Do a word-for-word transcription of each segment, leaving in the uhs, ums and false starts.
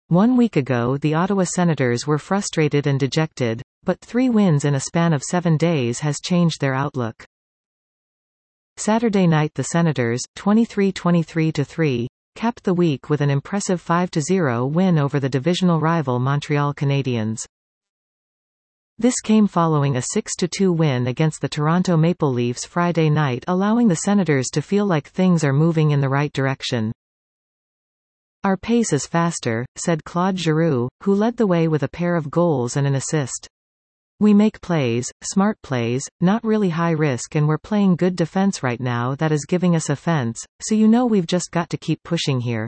One week ago the Ottawa Senators were frustrated and dejected, but three wins in a span of seven days has changed their outlook. Saturday night the Senators, twenty-three twenty-three to three, capped the week with an impressive five to zero win over the divisional rival Montreal Canadiens. This came following a six to two win against the Toronto Maple Leafs Friday night, allowing the Senators to feel like things are moving in the right direction. "Our pace is faster," said Claude Giroux, who led the way with a pair of goals and an assist. "We make plays, smart plays, not really high risk, and we're playing good defense right now that is giving us offense, so you know we've just got to keep pushing here."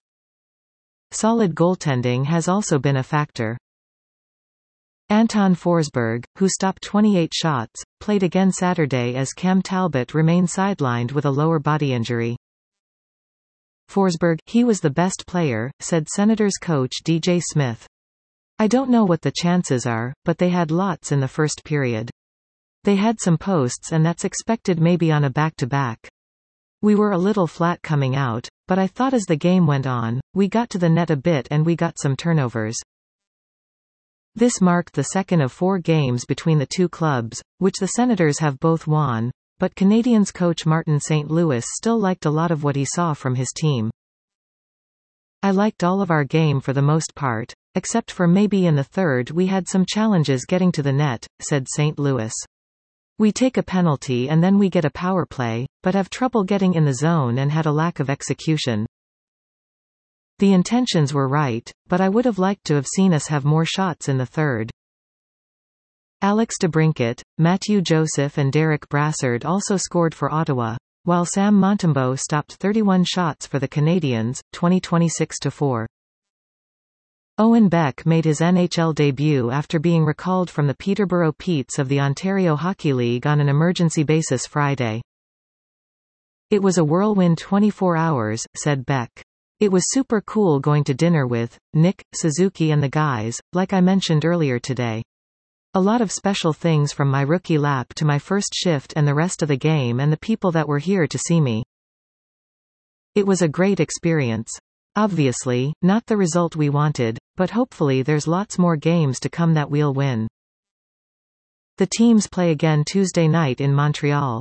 Solid goaltending has also been a factor. Anton Forsberg, who stopped twenty-eight shots, played again Saturday as Cam Talbot remained sidelined with a lower body injury. Forsberg, "He was the best player," said Senators coach D J Smith. "I don't know what the chances are, but they had lots in the first period. They had some posts and that's expected maybe on a back-to-back. We were a little flat coming out, but I thought as the game went on, we got to the net a bit and we got some turnovers." This marked the second of four games between the two clubs, which the Senators have both won, but Canadiens coach Martin Saint Louis still liked a lot of what he saw from his team. "I liked all of our game for the most part, except for maybe in the third we had some challenges getting to the net," said Saint Louis. "We take a penalty and then we get a power play, but have trouble getting in the zone and had a lack of execution. The intentions were right, but I would have liked to have seen us have more shots in the third." Alex DeBrincat, Matthew Joseph and Derek Brassard also scored for Ottawa, while Sam Montembeault stopped thirty-one shots for the Canadiens, twenty twenty-six to four. Owen Beck made his N H L debut after being recalled from the Peterborough Petes of the Ontario Hockey League on an emergency basis Friday. "It was a whirlwind twenty-four hours," said Beck. "It was super cool going to dinner with Nick, Suzuki and the guys, like I mentioned earlier today. A lot of special things from my rookie lap to my first shift and the rest of the game and the people that were here to see me. It was a great experience. Obviously, not the result we wanted, but hopefully there's lots more games to come that we'll win." The teams play again Tuesday night in Montreal.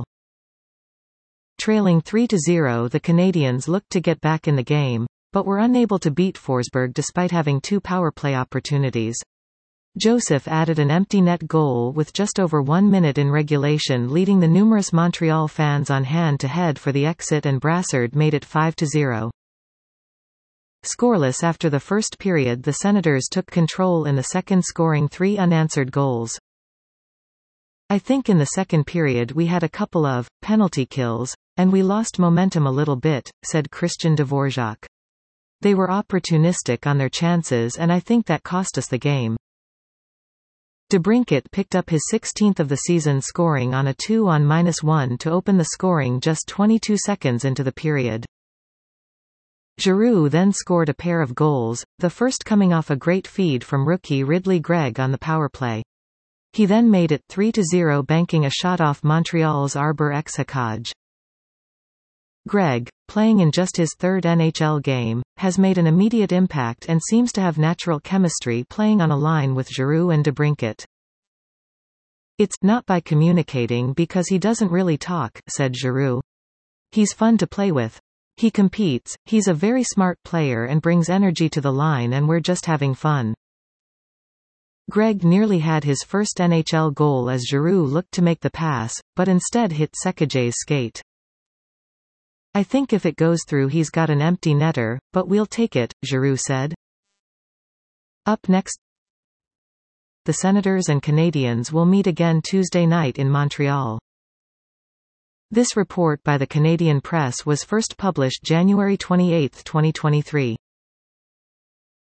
Trailing three to zero, the Canadiens looked to get back in the game, but were unable to beat Forsberg despite having two power play opportunities. Joseph added an empty net goal with just over one minute in regulation, leading the numerous Montreal fans on hand-to-head for the exit, and Brassard made it five to zero. Scoreless after the first period, the Senators took control in the second, scoring three unanswered goals. "I think in the second period we had a couple of penalty kills, and we lost momentum a little bit," said Christian Dvorak. "They were opportunistic on their chances and I think that cost us the game." DeBrincat picked up his sixteenth of the season, scoring on a two on minus one to open the scoring just twenty-two seconds into the period. Giroux then scored a pair of goals, the first coming off a great feed from rookie Ridley Gregg on the power play. He then made it three to zero, banking a shot off Montreal's Arber Xhekaj. Gregg, playing in just his third N H L game, has made an immediate impact and seems to have natural chemistry playing on a line with Giroux and DeBrincat. "It's not by communicating because he doesn't really talk," said Giroux. "He's fun to play with. He competes, he's a very smart player and brings energy to the line and we're just having fun." Gregg nearly had his first N H L goal as Giroux looked to make the pass, but instead hit Sekaj's skate. "I think if it goes through he's got an empty netter, but we'll take it," Giroux said. Up next, the Senators and Canadiens will meet again Tuesday night in Montreal. This report by the Canadian Press was first published January twenty-eighth, twenty twenty-three.